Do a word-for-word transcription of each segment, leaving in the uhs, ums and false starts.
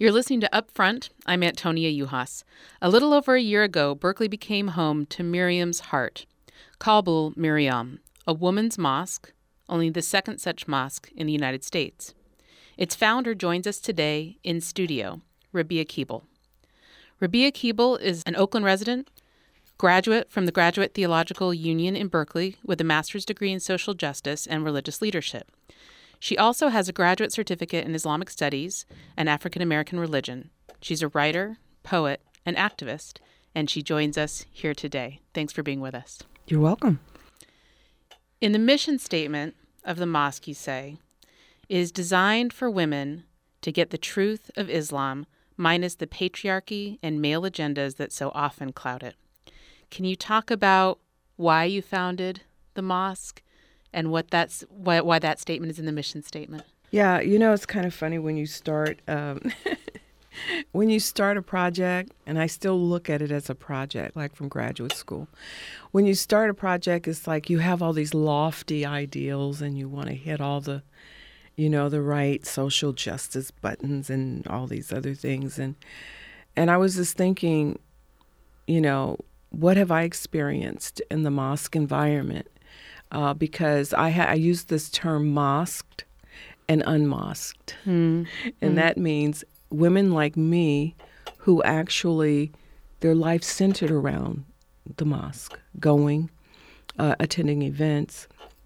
You're listening to Upfront. I'm Antonia Juhas. A little over a year ago, Berkeley became home to Miriam's Heart, Qalbul Miriam, a woman's mosque, only the second such mosque in the United States. Its founder joins us today in studio, Rabia Keeble. Rabia Keeble is an Oakland resident, graduate from the Graduate Theological Union in Berkeley with a master's degree in social justice and religious leadership. She also has a graduate certificate in Islamic Studies and African American religion. She's a writer, poet, and activist, and she joins us here today. Thanks for being with us. You're welcome. In the mission statement of the mosque, you say, is designed for women to get the truth of Islam minus the patriarchy and male agendas that so often cloud it. Can you talk about why you founded the mosque and what that's why, why that statement is in the mission statement? Yeah, you know, it's kind of funny when you start um, when you start a project, and I still look at it as a project, like from graduate school. When you start a project, it's like you have all these lofty ideals, and you want to hit all the, you know, the right social justice buttons and all these other things, and and I was just thinking, you know, what have I experienced in the mosque environment? Uh, because I, ha- I use this term mosqued and unmosqued. Mm. And mm. that means women like me who actually, their life centered around the mosque, going, uh, attending events,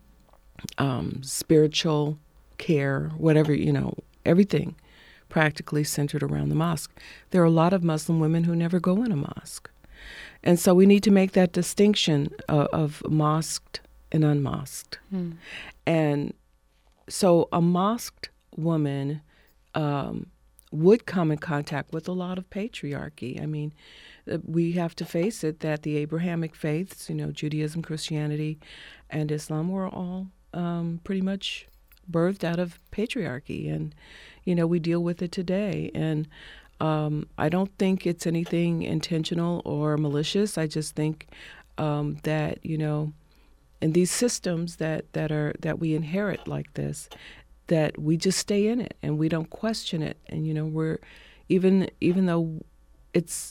um, spiritual care, whatever, you know, everything practically centered around the mosque. There are a lot of Muslim women who never go in a mosque. And so we need to make that distinction uh, of mosqued and unmosqued. Hmm. And so a mosqued woman um, would come in contact with a lot of patriarchy. I mean, we have to face it that the Abrahamic faiths, you know, Judaism, Christianity, and Islam were all um, pretty much birthed out of patriarchy. And, you know, we deal with it today. And um, I don't think it's anything intentional or malicious. I just think um, that, you know, and these systems that, that are that we inherit like this, that we just stay in it and we don't question it. And, you know, we're even even though it's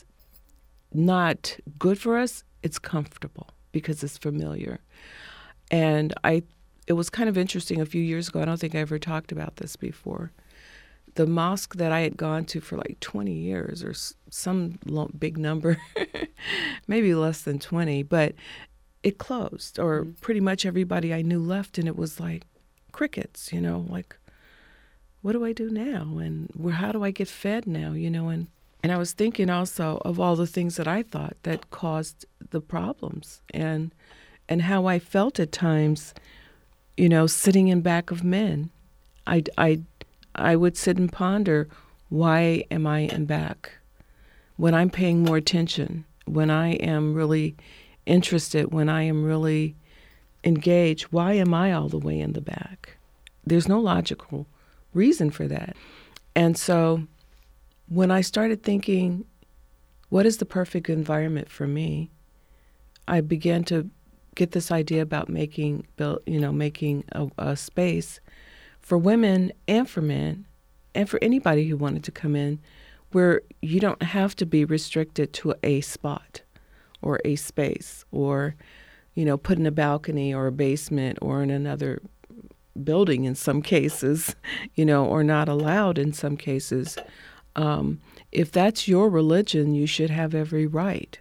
not good for us, it's comfortable because it's familiar. And I it was kind of interesting a few years ago. I don't think I ever talked about this before. The mosque that I had gone to for like twenty years or some big number, maybe less than twenty, but it closed, or mm-hmm. pretty much everybody I knew left, and it was like crickets, you know, like, what do I do now? And where, how do I get fed now, you know? And, and I was thinking also of all the things that I thought that caused the problems, and and how I felt at times, you know, sitting in back of men. I, I, I would sit and ponder, why am I in back? When I'm paying more attention, when I am really interested, when I am really engaged, why am I all the way in the back? There's no logical reason for that. And so when I started thinking, what is the perfect environment for me? I began to get this idea about making, you know, making a, a space for women and for men and for anybody who wanted to come in where you don't have to be restricted to a spot or a space, or, you know, put in a balcony or a basement or in another building in some cases, you know, or not allowed in some cases. Um, if that's your religion, you should have every right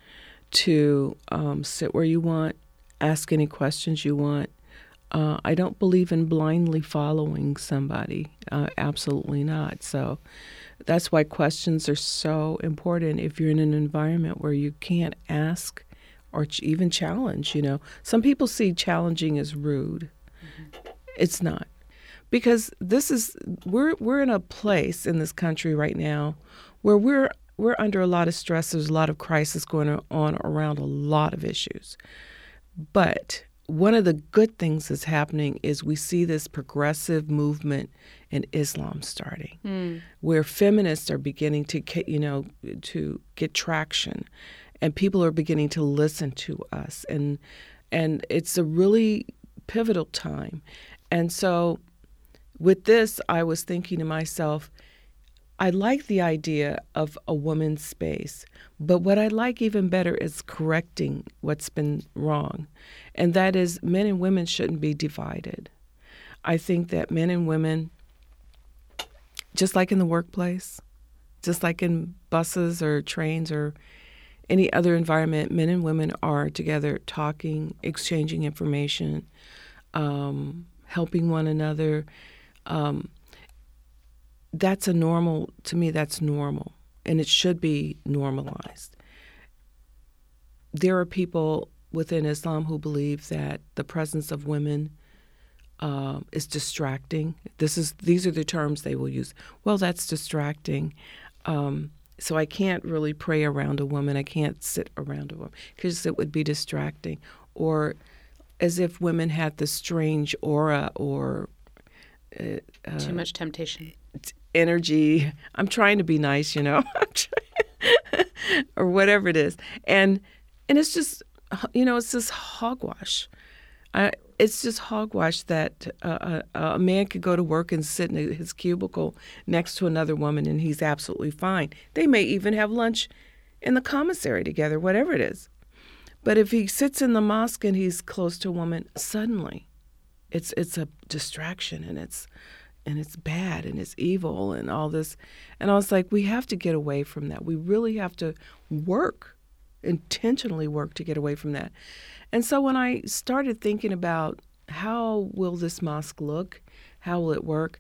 to um, sit where you want, ask any questions you want. Uh, I don't believe in blindly following somebody. Uh, absolutely not. So that's why questions are so important if you're in an environment where you can't ask or ch- even challenge, you know. Some people see challenging as rude. Mm-hmm. It's not. Because this is we're we're in a place in this country right now where we're we're under a lot of stress. There's a lot of crisis going on around a lot of issues. But one of the good things that's happening is we see this progressive movement in Islam starting, mm. where feminists are beginning to, you know, to get traction, and people are beginning to listen to us, and and it's a really pivotal time. And so, with this, I was thinking to myself, I like the idea of a woman's space, but what I like even better is correcting what's been wrong, and that is men and women shouldn't be divided. I think that men and women, just like in the workplace, just like in buses or trains or any other environment, men and women are together talking, exchanging information, um, helping one another. Um, that's a normal, to me, that's normal, and it should be normalized. There are people within Islam who believe that the presence of women uh, is distracting. This is these are the terms they will use. Well, that's distracting. Um, so I can't really pray around a woman. I can't sit around a woman because it would be distracting. Or as if women had this strange aura or uh, too much temptation, energy. I'm trying to be nice, you know, or whatever it is, and and it's just, you know, it's just hogwash. I, it's just hogwash that uh, a, a man could go to work and sit in his cubicle next to another woman and he's absolutely fine. They may even have lunch in the commissary together, whatever it is. But if he sits in the mosque and he's close to a woman, suddenly it's it's a distraction, and it's and it's bad and it's evil and all this. And I was like, we have to get away from that. We really have to work, intentionally work to get away from that. And so when I started thinking about how will this mosque look, how will it work,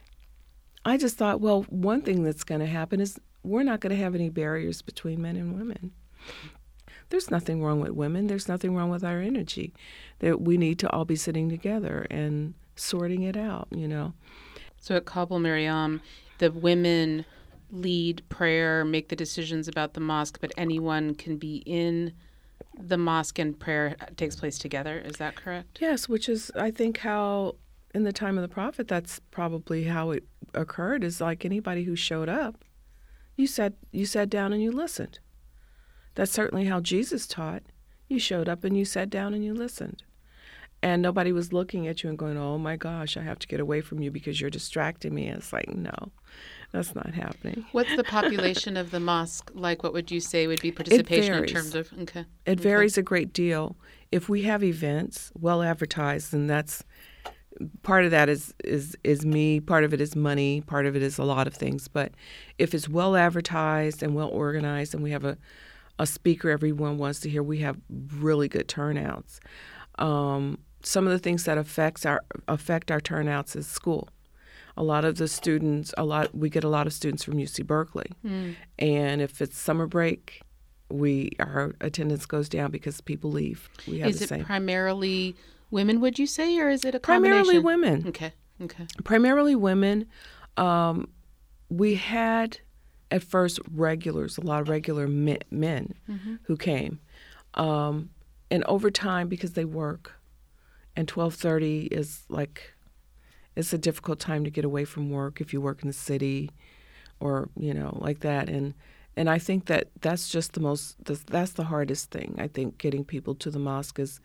I just thought, well, one thing that's going to happen is we're not going to have any barriers between men and women. There's nothing wrong with women. There's nothing wrong with our energy. That we need to all be sitting together and sorting it out, you know. So at Qabul Miriam, the women lead prayer, make the decisions about the mosque, but anyone can be in the mosque and prayer takes place together. Is that correct? Yes, which is, I think, how in the time of the Prophet, that's probably how it occurred, is like anybody who showed up, you sat, you sat down and you listened. That's certainly how Jesus taught. You showed up and you sat down and you listened. And nobody was looking at you and going, oh, my gosh, I have to get away from you because you're distracting me. And it's like, no, that's not happening. What's the population of the mosque like? What would you say would be participation in terms of? Okay. It okay. varies a great deal. If we have events well advertised, and that's part of that is, is, is me, part of it is money, part of it is a lot of things. But if it's well advertised and well organized and we have a, a speaker everyone wants to hear, we have really good turnouts. Um, some of the things that affects our affect our turnouts is school. A lot of the students, a lot we get a lot of students from U C Berkeley, mm. and if it's summer break, we our attendance goes down because people leave. We have is the it same. Primarily women? Would you say, or is it a combination? Primarily women. Okay. Okay. Primarily women. Um, we had at first regulars, a lot of regular men, men mm-hmm. who came. Um, and over time, because they work, and twelve thirty is like, it's a difficult time to get away from work if you work in the city or, you know, like that. And and I think that that's just the most, that's the hardest thing. I think getting people to the mosque is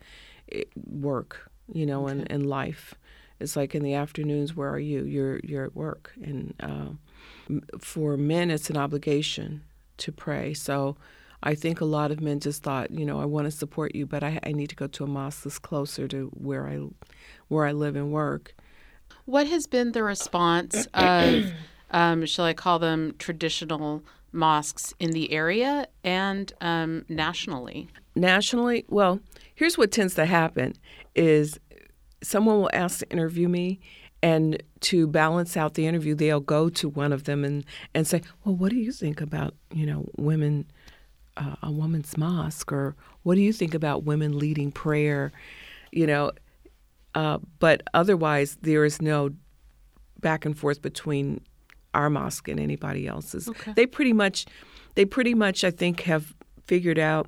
work, you know, okay. and, and life. It's like in the afternoons, where are you? You're, you're at work. And uh, for men, it's an obligation to pray. So I think a lot of men just thought, you know, I want to support you, but I, I need to go to a mosque that's closer to where I, where I live and work. What has been the response of, um, shall I call them traditional mosques in the area and um, nationally? Nationally, well, here's what tends to happen is someone will ask to interview me, and to balance out the interview, they'll go to one of them and, and say, well, what do you think about, you know, women, uh, a woman's mosque, or what do you think about women leading prayer, you know? Uh, but otherwise, there is no back and forth between our mosque and anybody else's. Okay. They pretty much, they pretty much, I think, have figured out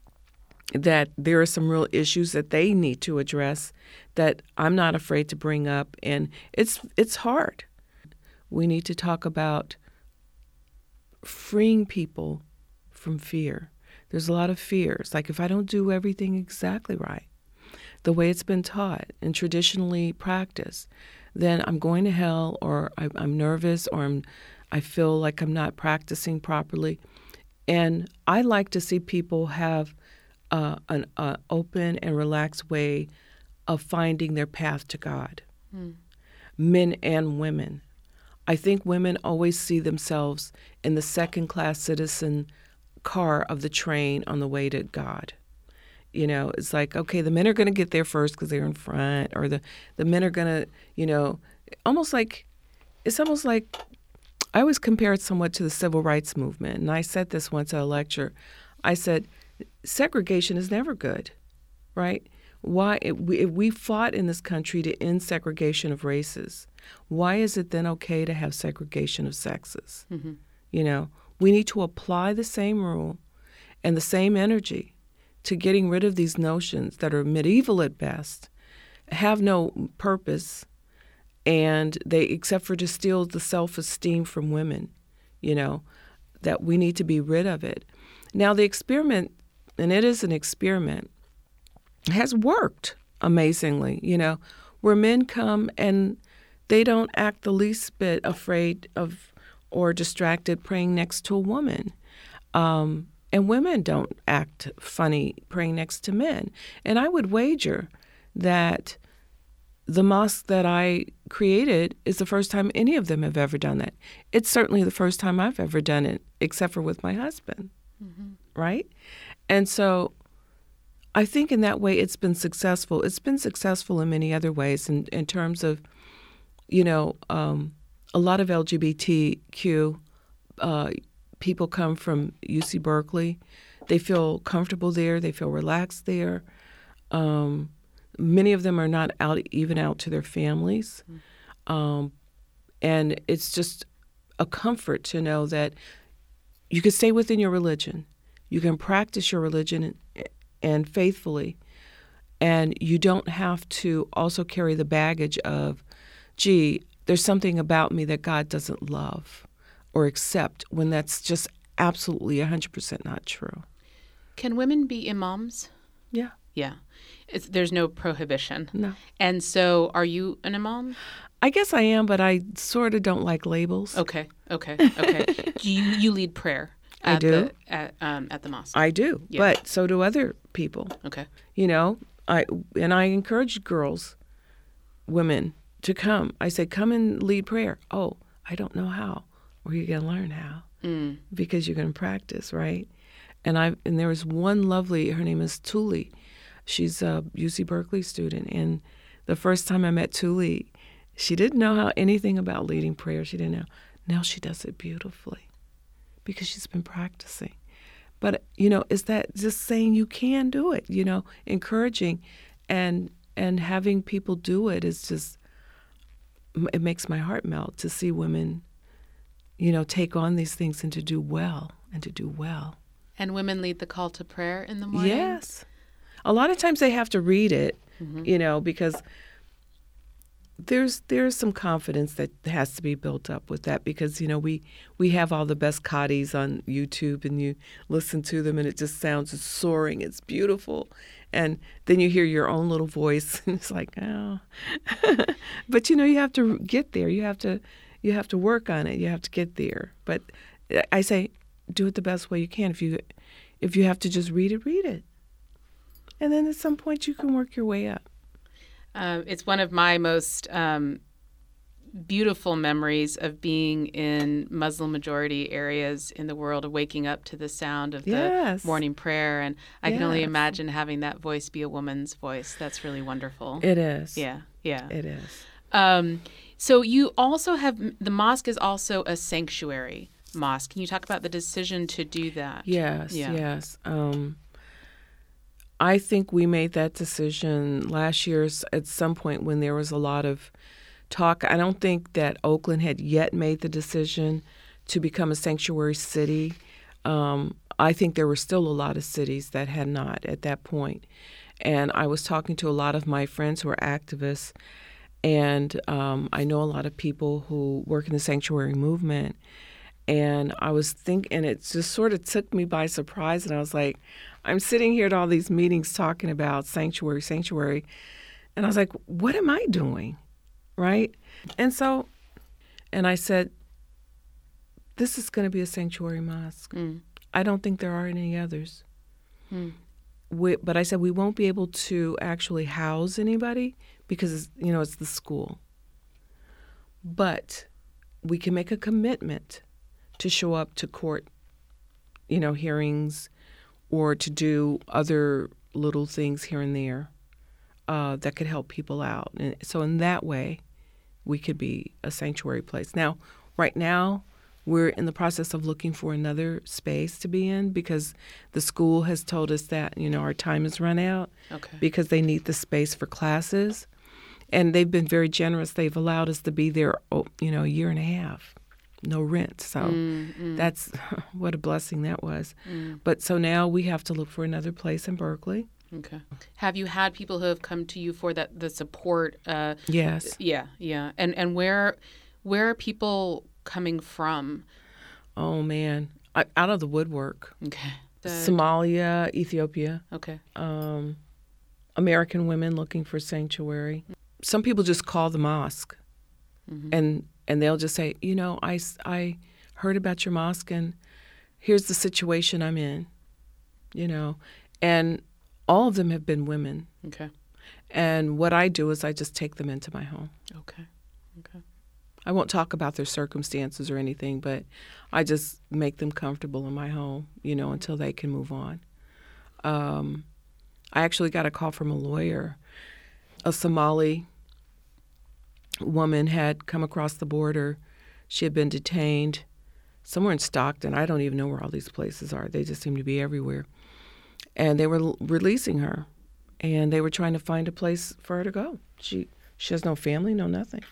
that there are some real issues that they need to address that I'm not afraid to bring up, and it's it's hard. We need to talk about freeing people from fear. There's a lot of fears. Like, if I don't do everything exactly right, the way it's been taught and traditionally practiced, then I'm going to hell, or I, I'm nervous, or I'm I feel like I'm not practicing properly. And I like to see people have uh, an uh, open and relaxed way of finding their path to God, mm. men and women. I think women always see themselves in the second-class citizen car of the train on the way to God. You know, it's like, okay, the men are going to get there first because they're in front, or the, the men are going to, you know, almost like, it's almost like, I always compare it somewhat to the civil rights movement. And I said this once at a lecture. I said, segregation is never good, right? Why, if we, if we fought in this country to end segregation of races, why is it then okay to have segregation of sexes? Mm-hmm. You know, we need to apply the same rule and the same energy to getting rid of these notions that are medieval at best, have no purpose, and they, except for to steal the self-esteem from women, you know, that we need to be rid of it. Now, the experiment, and it is an experiment, has worked amazingly, you know, where men come and they don't act the least bit afraid of or distracted praying next to a woman. Um, and women don't act funny praying next to men. And I would wager that the mosque that I created is the first time any of them have ever done that. It's certainly the first time I've ever done it, except for with my husband, mm-hmm. right? And so I think in that way it's been successful. It's been successful in many other ways in, in terms of, you know, um, a lot of L G B T Q uh, people come from U C Berkeley. They feel comfortable there. They feel relaxed there. Um, many of them are not out even out to their families. Mm. Um, and it's just a comfort to know that you can stay within your religion. You can practice your religion and, and faithfully. And you don't have to also carry the baggage of, gee, there's something about me that God doesn't love or accept, when that's just absolutely one hundred percent not true. Can women be imams? Yeah. Yeah. It's, there's no prohibition. No. And so are you an imam? I guess I am, but I sort of don't like labels. Okay. Okay. Okay. Do you, you lead prayer? At I do. The, at, um, at the mosque? I do. Yeah. But so do other people. Okay. You know, I and I encourage girls, women, to come. I say, come and lead prayer. Oh, I don't know how. Well, you're going to learn how mm. because you're going to practice, right? And I and there was one lovely, her name is Tuli. She's a U C Berkeley student. And the first time I met Tuli, she didn't know how anything about leading prayer. She didn't know. Now she does it beautifully because she's been practicing. But, you know, is that just saying you can do it, you know, encouraging and and having people do it is just, it makes my heart melt to see women, you know, take on these things and to do well and to do well. And women lead the call to prayer in the morning? Yes. A lot of times they have to read it, mm-hmm. you know, because there's there's some confidence that has to be built up with that because, you know, we, we have all the best qadis on YouTube and you listen to them and it just sounds it's soaring, it's beautiful. And then you hear your own little voice and it's like, oh. But, you know, you have to get there. You have to you have to work on it. You have to get there. But I say do it the best way you can. If you if you have to just read it, read it. And then at some point you can work your way up. Uh, it's one of my most um, beautiful memories of being in Muslim-majority areas in the world, of waking up to the sound of yes. the morning prayer. And I yes. can only imagine having that voice be a woman's voice. That's really wonderful. It is. Yeah, yeah. It is. Um, so you also have, the mosque is also a sanctuary mosque. Can you talk about the decision to do that? Yes, yeah. yes. Um, I think we made that decision last year at some point when there was a lot of talk. I don't think that Oakland had yet made the decision to become a sanctuary city. Um, I think there were still a lot of cities that had not at that point. And I was talking to a lot of my friends who are activists, and um, I know a lot of people who work in the sanctuary movement. And I was thinking, and it just sort of took me by surprise. And I was like, I'm sitting here at all these meetings talking about sanctuary, sanctuary. And I was like, what am I doing? Right? And so, and I said, this is going to be a sanctuary mosque. Mm. I don't think there are any others. Mm. We, but I said we won't be able to actually house anybody because, you know, it's the school. But we can make a commitment to show up to court, you know, hearings, or to do other little things here and there uh, that could help people out. And so in that way, we could be a sanctuary place. Now, right now, we're in the process of looking for another space to be in because the school has told us that, you know, our time has run out Okay. because they need the space for classes. And they've been very generous. They've allowed us to be there, oh, you know, a year and a half, no rent. So Mm, mm, that's what a blessing that was. mm. But so now we have to look for another place in Berkeley. Okay. Have you had people who have come to you for that the support? Uh, Yes. yeah, yeah. And and where where are people coming from? Oh, man. I, out of the woodwork. Okay. The- Somalia, Ethiopia, okay. um, American women looking for sanctuary. Some people just call the mosque, Mhm. and and they'll just say, you know, I, s- I heard about your mosque, and here's the situation I'm in, you know. And all of them have been women. Okay. And what I do is I just take them into my home. Okay. Okay. I won't talk about their circumstances or anything, but I just make them comfortable in my home, you know, until they can move on. Um, I actually got a call from a lawyer. A Somali woman had come across the border. She had been detained somewhere in Stockton. I don't even know where all these places are. They just seem to be everywhere. And they were l- releasing her, and they were trying to find a place for her to go. She she has no family, no nothing.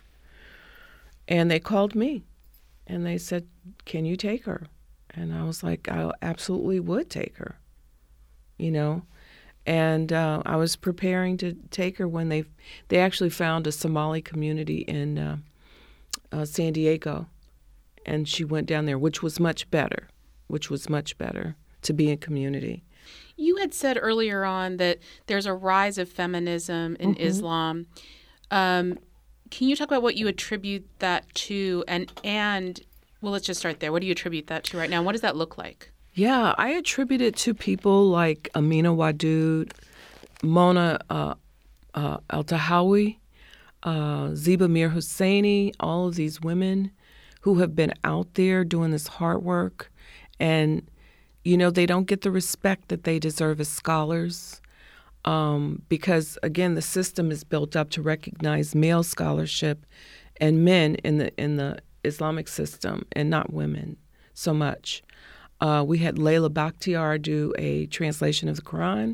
And they called me, and they said, can you take her? And I was like, I absolutely would take her, you know. And uh, I was preparing to take her when they they actually found a Somali community in uh, uh, San Diego, and she went down there, which was much better, which was much better to be in community. You had said earlier on that there's a rise of feminism in Mhm. Islam. Um, can you talk about what you attribute that to? And, and well, let's just start there. What do you attribute that to right now? What does that look like? Yeah, I attribute it to people like Amina Wadud, Mona uh, uh, Al-Tahawi, uh, Ziba Mir Husseini, all of these women who have been out there doing this hard work. And, you know, they don't get the respect that they deserve as scholars um, because, again, the system is built up to recognize male scholarship and men in the in the Islamic system and not women so much. Uh, we had Layla Bakhtiar do a translation of the Quran.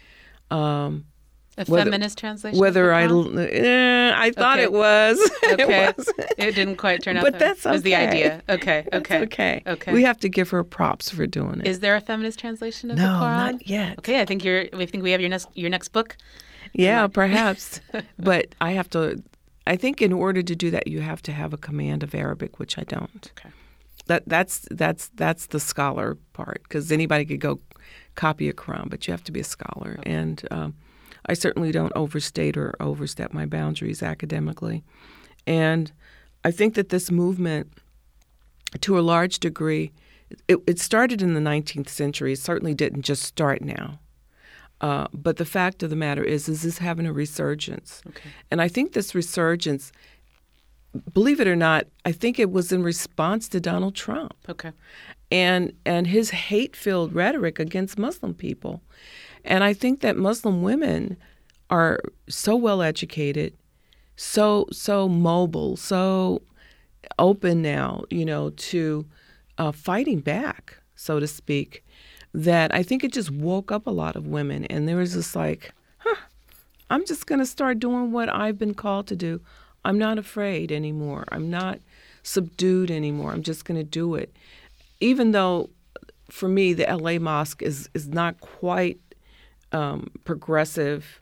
Um, A Whether- feminist translation? whether of I, the Quran? eh, I thought Okay. it was. Okay. it was. It didn't quite turn out But that that's was the okay. idea. Okay. That's Okay. okay. Okay. We have to give her props for doing it. Is there a feminist translation of no, the Quran? not yet. Okay, I think you're. I think we have your next your next book. Yeah, perhaps. But I have to. I think in order to do that, you have to have a command of Arabic, which I don't. Okay. That that's that's that's the scholar part, because anybody could go copy a Quran, but you have to be a scholar. Okay. And um, I certainly don't overstate or overstep my boundaries academically. And I think that this movement, to a large degree, it, it started in the nineteenth century. It certainly didn't just start now. Uh, but the fact of the matter is, is this having a resurgence. Okay. And I think this resurgence, believe it or not, I think it was in response to Donald Trump Okay. and and his hate-filled rhetoric against Muslim people. And I think that Muslim women are so well educated, so so mobile, so open now, you know, to uh, fighting back, so to speak, that I think it just woke up a lot of women. And there was this like, huh, I'm just going to start doing what I've been called to do. I'm not afraid anymore. I'm not subdued anymore. I'm just going to do it. Even though, for me, the L A Mosque is, is not quite um, progressive,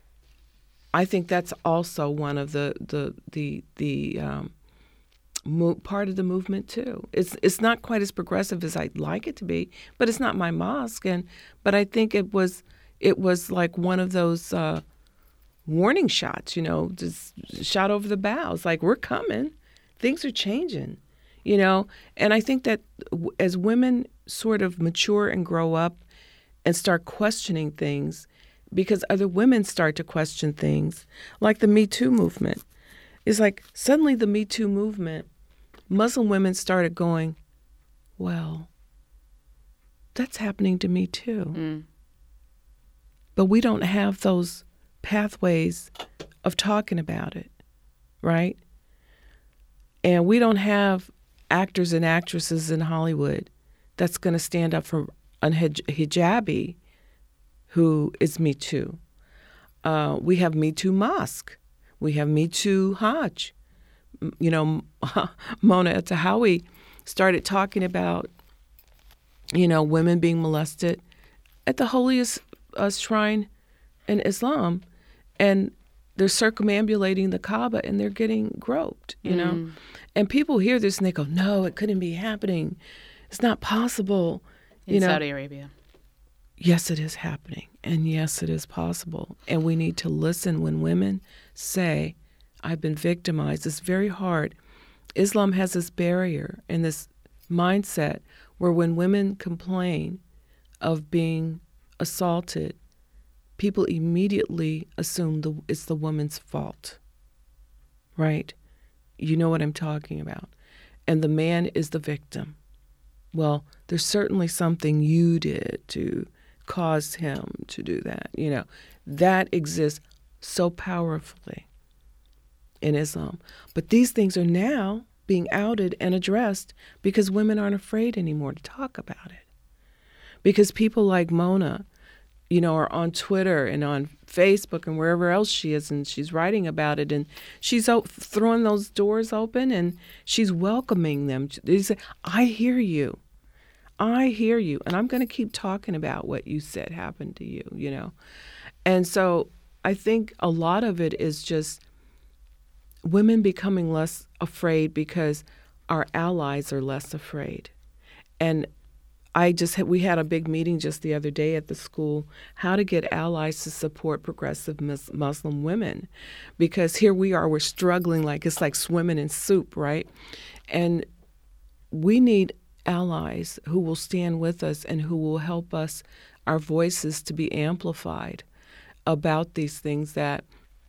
I think that's also one of the the the the um, mo- part of the movement too. It's it's not quite as progressive as I'd like it to be, but it's not my mosque. And but I think it was it was like one of those uh, warning shots, you know, just shot over the bows. Like, we're coming, things are changing, you know? And I think that w- as women sort of mature and grow up and start questioning things, because other women start to question things, like the Me Too movement. It's like suddenly the Me Too movement, Muslim women started going, well, that's happening to me too. Mm. But we don't have those pathways of talking about it, right? And we don't have actors and actresses in Hollywood that's going to stand up for a hij- hijabi who is Me Too. Uh, we have Me Too Mosque. We have Me Too Hajj. M- You know, Mona Etahawi started talking about, you know, women being molested at the holiest uh, shrine in Islam, and they're circumambulating the Kaaba and they're getting groped, you know. Mm. And people hear this and they go, no, it couldn't be happening. It's not possible. In you know, Saudi Arabia. yes, it is happening. And yes, it is possible. And we need to listen when women say, I've been victimized. It's very hard. Islam has this barrier and this mindset where when women complain of being assaulted, people immediately assume the, it's the woman's fault, right? You know what I'm talking about. And the man is the victim. Well, there's certainly something you did to cause him to do that. You know, that exists so powerfully in Islam. But these things are now being outed and addressed because women aren't afraid anymore to talk about it. Because people like Mona, you know, are on Twitter and on Facebook and wherever else she is, and she's writing about it, and she's o- throwing those doors open, and she's welcoming them. They say, I hear you. I hear you, and I'm going to keep talking about what you said happened to you, you know. And so I think a lot of it is just women becoming less afraid because our allies are less afraid. And I just had, we had a big meeting just the other day at the school, how to get allies to support progressive mus- Muslim women, because here we are, we're struggling like it's like swimming in soup, right? And we need allies who will stand with us and who will help us, our voices to be amplified about these things that,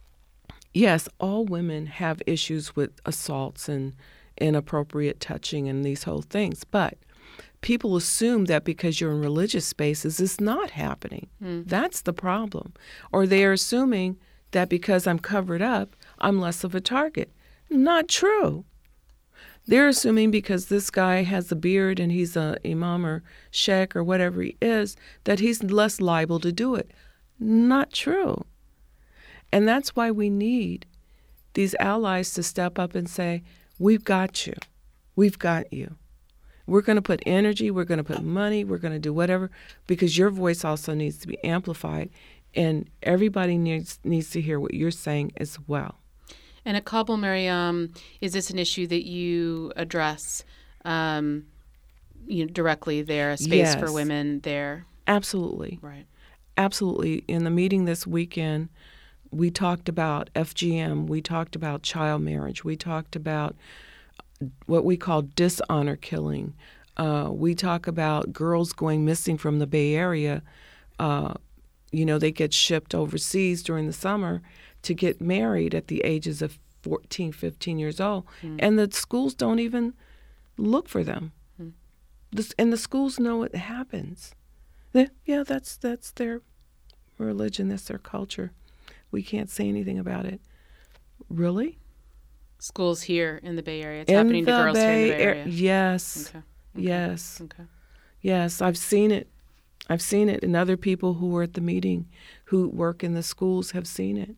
yes, all women have issues with assaults and inappropriate touching and these whole things, but people assume that because you're in religious spaces, it's not happening. Mm. That's the problem. Or they're assuming that because I'm covered up, I'm less of a target. Not true. They're assuming because this guy has a beard and he's a imam or sheikh or whatever he is, that he's less liable to do it. Not true. And that's why we need these allies to step up and say, we've got you. We've got you. We're going to put energy, we're going to put money, we're going to do whatever, because your voice also needs to be amplified, and everybody needs needs to hear what you're saying as well. And at Kabul, Maryam, is this an issue that you address um, you know, directly there, a space Yes. for women there? Absolutely. Right. Absolutely. In the meeting this weekend, we talked about F G M, we talked about child marriage, we talked about what we call dishonor killing. Uh, we talk about girls going missing from the Bay Area. Uh, you know, they get shipped overseas during the summer to get married at the ages of fourteen, fifteen years old. Mm. And the schools don't even look for them. Mm. This, and the schools know it happens. They, yeah, that's that's their religion, that's their culture. We can't say anything about it. Really? Schools here in the Bay Area. It's in happening to girls Bay here in the Bay Area. Ar- yes. Okay. Okay. Yes. Okay. Yes, I've seen it. I've seen it, and other people who were at the meeting who work in the schools have seen it.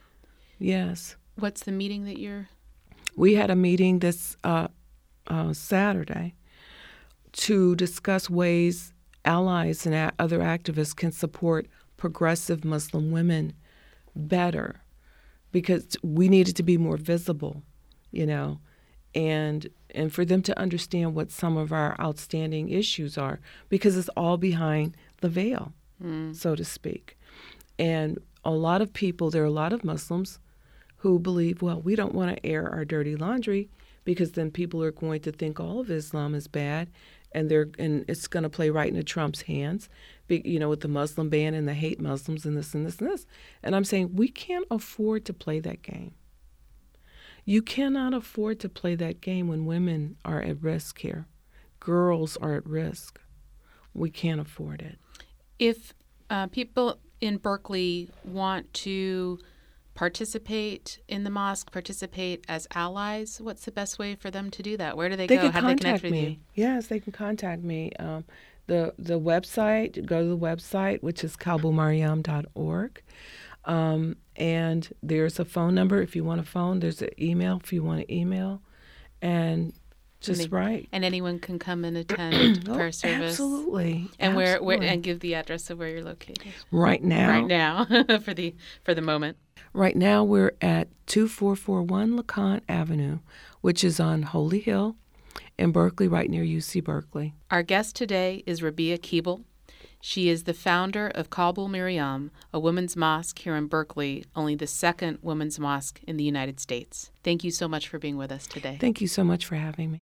Yes. What's the meeting that you're... We had a meeting this uh, uh, Saturday to discuss ways allies and a- other activists can support progressive Muslim women better, because we needed to be more visible, you know, and and for them to understand what some of our outstanding issues are, because it's all behind the veil, mm. so to speak. And a lot of people, there are a lot of Muslims who believe, well, we don't want to air our dirty laundry because then people are going to think all of Islam is bad, and they're and it's going to play right into Trump's hands, be, you know, with the Muslim ban and the hate Muslims and this and this and this. And I'm saying we can't afford to play that game. You cannot afford to play that game when women are at risk here. Girls are at risk. We can't afford it. If uh, people in Berkeley want to participate in the mosque, participate as allies, what's the best way for them to do that? Where do they, they go? Can How do they contact connect with me. you? Yes, they can contact me. Um, the the website, go to the website, which is kalbul mariam dot org. Um, and there's a phone number if you want a phone. There's an email if you want to email. And just and they, right. And anyone can come and attend oh, prayer service. Absolutely. And absolutely. where, where and give the address of where you're located. Right now. Right now for the for the moment. Right now we're at two four four one LeConte Avenue, which is on Holy Hill in Berkeley, right near U C Berkeley. Our guest today is Rabia Keeble. She is the founder of Kalbul Miriam, a women's mosque here in Berkeley, only the second women's mosque in the United States. Thank you so much for being with us today. Thank you so much for having me.